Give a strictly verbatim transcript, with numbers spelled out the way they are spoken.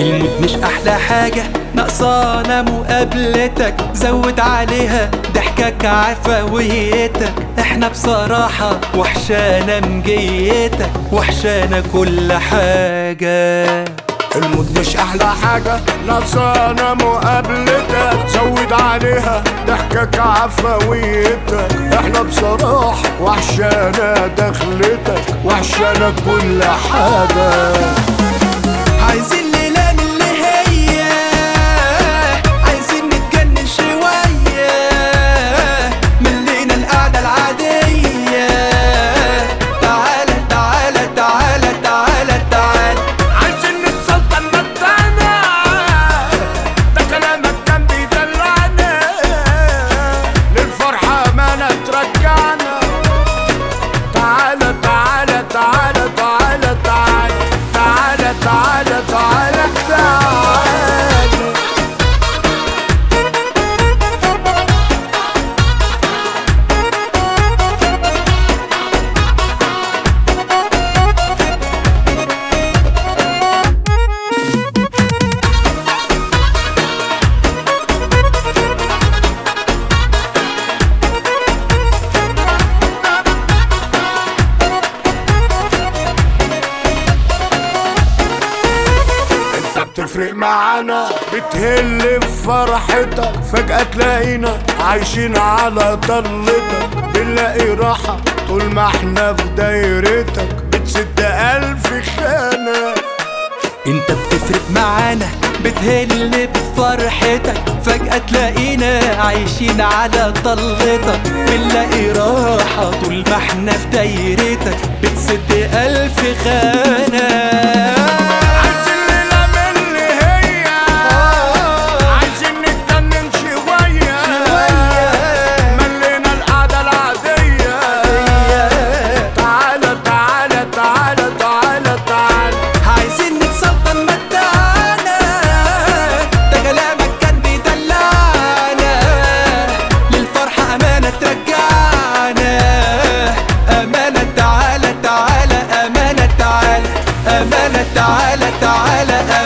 المود مش احلى حاجة، ناقصانا مقابلتك، زود عليها ضحكك عفويتك. احنا بصراحة وحشانا مجيتك، وحشانا كل حاجة. المود مش احلى حاجة، ناقصانا مقابلتك، زود عليها ضحكك عفويتك. احنا بصراحة وحشانا دخلتك، وحشانا كل حاجة. عايزين ليلة من اللي هي، عايزين نتجنن شوية، ملينا القعدة العادية. تعالى تعالى تعالى تعالى تعالى، عايزين نتسلطن متانا، ده كلامك كان بيدلعنا، للفرحة أمانة ترجعنا. تعالى تعالى تعالى تعالى تعالى تعالى تعالى تعالى تعالى. بتفرق معانا، بتهل بفرحتك، فجأة تلاقينا عايشين على ضلتك. بنلاقي راحة طول ما احنا في دايرتك، بتسد ألف خانة. انت بتفرق معانا، بتهل بفرحتك، فجأة تلاقينا عايشين على طلتك. بنلاقي راحة طول ما احنا في دايرتك، بتسد ألف خانة. أمانة تعالى تعالى